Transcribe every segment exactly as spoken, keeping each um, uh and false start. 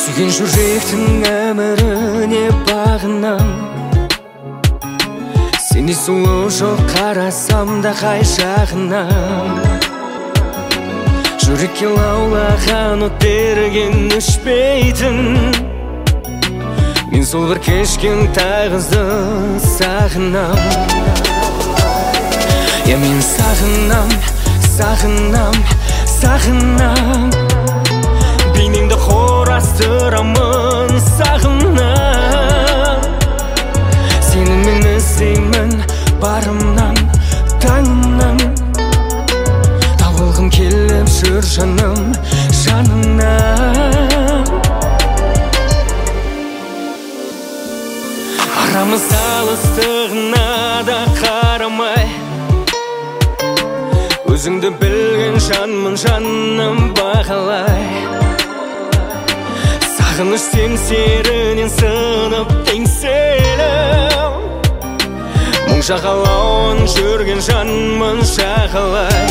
Сүйген жүректің әміріне бағынам. Сені сұлу жоқ қарасам да қай жағынан. Жүрекке лаулаған от берген өшпейтін. Мен сол бір кешкен тағызды сағынам. Я мен сағынам, сағынам, сағынам. Бейнеңді қорастырамын, сағынам. Сені мен іздеймін барымнан, таңымнан. Табылғым келіп жүр жаным, жанымнан. Арамыз алыстығына да қарамай, өзіңді білген жанмын, жаным бағалай. Сағыныш семсерінен сынып теңселіп, мұң жағалауын жүрген жанмын жағалай.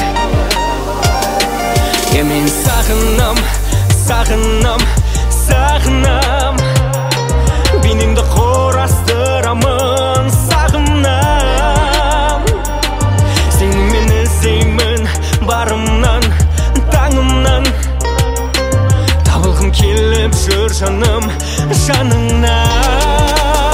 Е мен сағынам, сағынам, сағынам. Бейнеңді қорастырамын, сағынам. Сені мен іздеймін барымнан, таңымнан. Табылғым келіп жүр жаным, жаныңнан.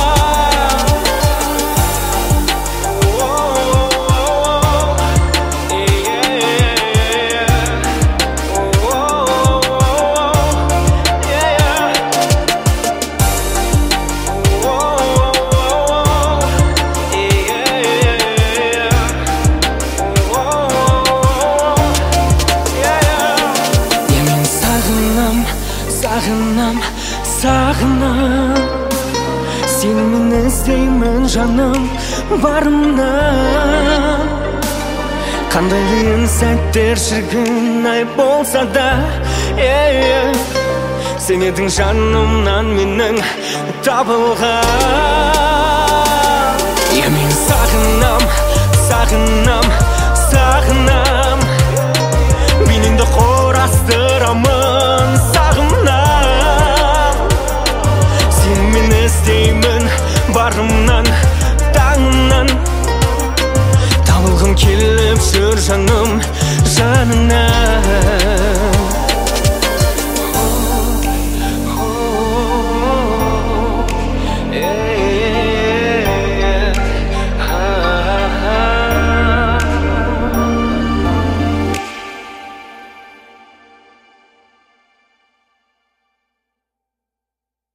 Сағынам, сағынам. Сені мен іздеймін жаным барымнан. Қандай қиын сәттер шіркін ай болса да, сен едің жанымнан менің табылған. Е мен сағынам, сағынам, сағынам. Бейнеңді қорастырамын,